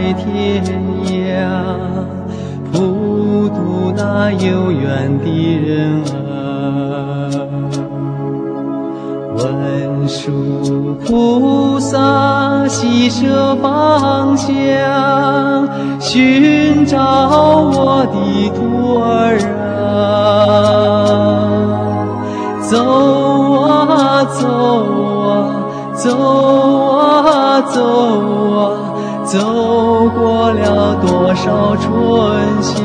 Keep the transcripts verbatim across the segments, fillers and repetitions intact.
天涯，普渡那有缘的人儿。文殊菩萨悉舍方向，寻找我的徒儿啊。走啊走啊走啊走啊，走过了多少春夏，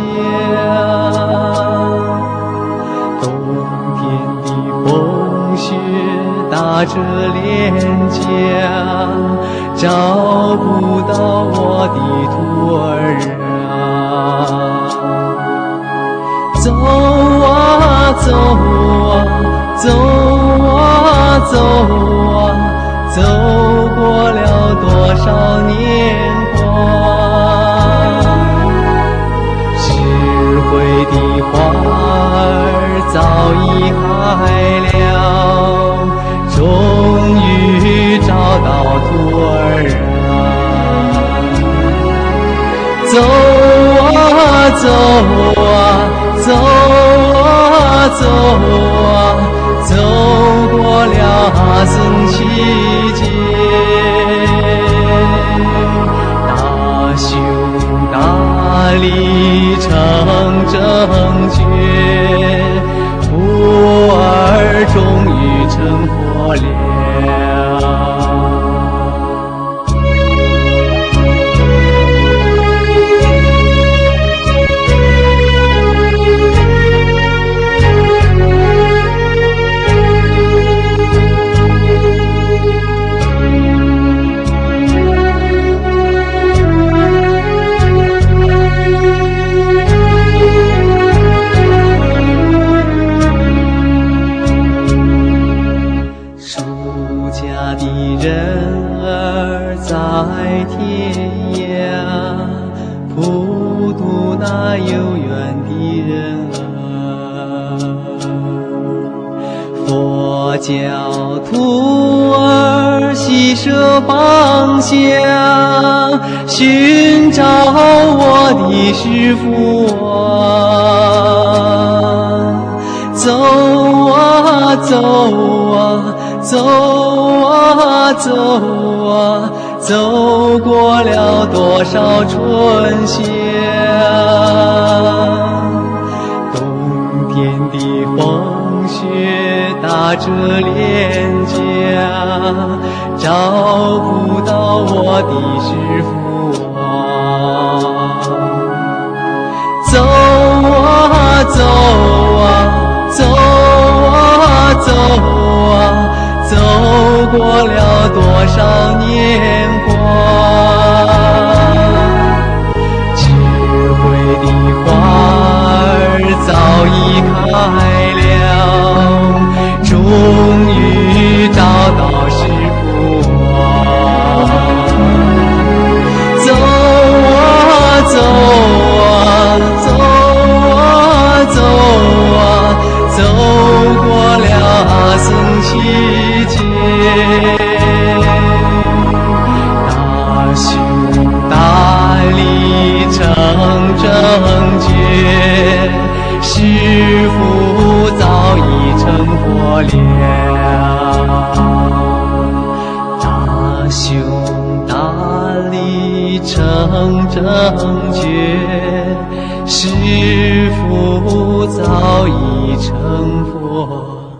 冬天的风雪打着脸颊，找不到我的徒儿啊。走啊走啊走啊走啊，走过了多少年华，智慧的花儿早已开了，终于找到徒儿啊。走啊走啊走啊走啊，走过了僧期间，大修大力成正觉，徒儿终于成佛了。人儿在天涯，普渡那有缘的人儿。佛教徒儿悉舍方向，寻找我的师父啊。走啊走啊走啊走啊，走过了多少春夏，冬天的风雪打着脸颊，找不到我的师父啊。走啊走啊走啊走啊，走过了多少年华，智慧的花儿早已开了，终于找到师父啊。走啊走啊走啊走啊，走过了僧期间，大修大力成正觉，师父早已成佛了。大修大力成正觉，师父早已成佛。